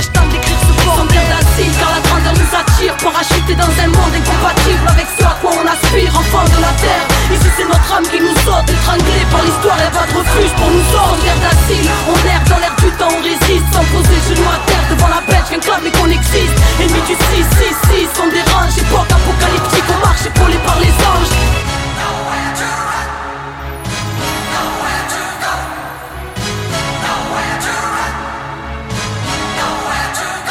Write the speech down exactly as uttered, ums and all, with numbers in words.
je tente d'écrire ce fort. Sans dire d'acide car la grandeur nous attire. Parachuté dans un monde incompatible avec ce à quoi on aspire. Enfant de la terre, ici